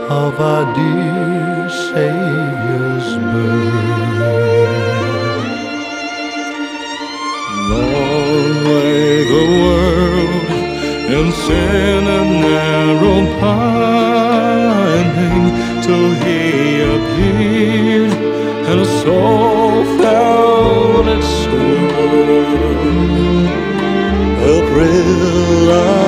of our dear Savior's birth. Long lay the world in sin and narrow pining, till He appeared and a soul found its worth. A thrill